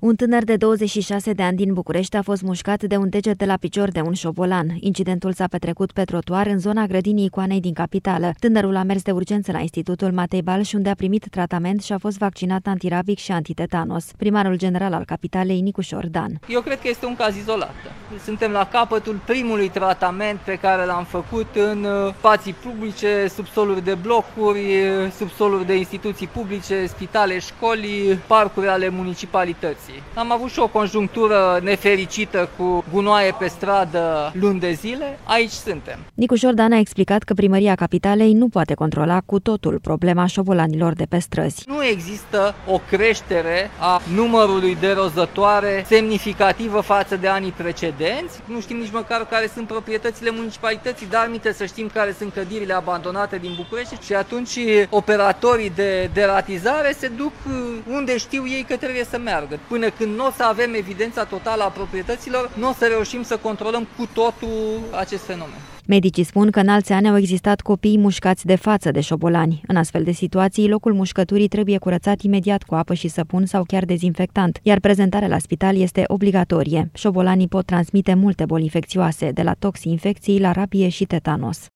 Un tânăr de 26 de ani din București a fost mușcat de un deget de la picior de un șobolan. Incidentul s-a petrecut pe trotuar în zona grădinii Icoanei din capitală. Tânărul a mers de urgență la Institutul Matei Balș, unde a primit tratament și a fost vaccinat antirabic și antitetanos. Primarul general al capitalei, Nicușor Dan. Eu cred că este un caz izolat. Suntem la capătul primului tratament pe care l-am făcut în spații publice, subsoluri de blocuri, subsoluri de instituții publice, spitale, școli, parcuri ale municipalității. Am avut și o conjunctură nefericită cu gunoaie pe stradă luni de zile. Aici suntem. Nicușor Dan a explicat că primăria capitalei nu poate controla cu totul problema șobolanilor de pe străzi. Nu există o creștere a numărului de rozătoare semnificativă față de anii precedenți. Nu știm nici măcar care sunt proprietățile municipalității, dar aminte să știm care sunt clădirile abandonate din București și atunci operatorii de deratizare se duc unde știu ei că trebuie să meargă. Până când nu o să avem evidența totală a proprietăților, nu o să reușim să controlăm cu totul acest fenomen. Medicii spun că în alți ani au existat copii mușcați de față de șobolani. În astfel de situații, locul mușcăturii trebuie curățat imediat cu apă și săpun sau chiar dezinfectant, iar prezentarea la spital este obligatorie. Șobolanii pot transmite multe boli infecțioase, de la toxi-infecții la rabie și tetanos.